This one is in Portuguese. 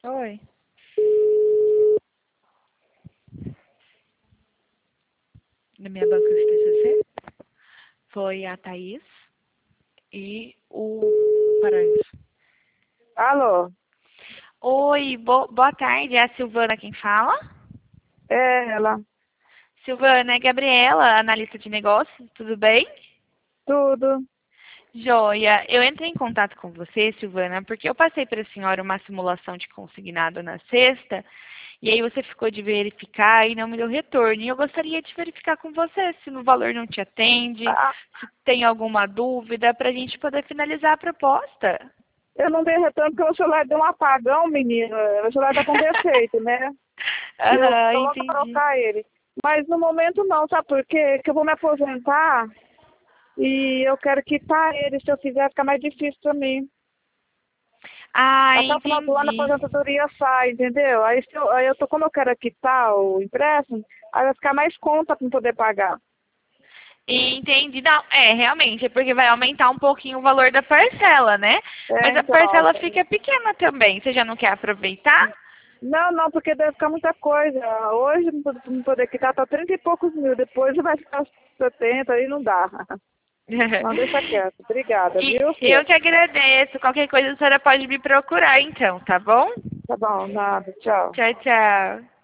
Oi. Na minha banca de TCC foi a Thaís e o Paraíso. Alô? Oi, boa tarde. É a Silvana quem fala? É ela. Silvana, é Gabriela, analista de negócios, tudo bem? Tudo. Joia, eu entrei em contato com você, Silvana, porque eu passei para a senhora uma simulação de consignado na sexta, e aí você ficou de verificar e não me deu retorno. E eu gostaria de verificar com você se no valor não te atende, Ah, se tem alguma dúvida, para a gente poder finalizar a proposta. eu não dei retorno porque o celular deu um apagão, menino. O celular tá com defeito, né? E eu Aham, tô louca pra entendi. trocar ele. Mas no momento não, sabe por quê? Que eu vou me aposentar e eu quero quitar ele. Se eu fizer, fica mais difícil pra mim. Ah, Até o final do ano a entendi. aposentadoria sai, entendeu? Como eu quero quitar o empréstimo, aí vai ficar mais conta pra eu poder pagar. Entendi. Não, realmente, é porque vai aumentar um pouquinho o valor da parcela, né? Mas É, a então. parcela fica pequena também. Você já não quer aproveitar? Não, não, porque deve ficar muita coisa. Hoje, não poder quitar, tá 30 e poucos mil. Depois vai ficar 70, aí não dá. Não, deixa quieto. Obrigada, E viu, eu filha? que agradeço. Qualquer coisa a senhora pode me procurar então, tá bom? Tá bom, nada. Tchau. Tchau, tchau.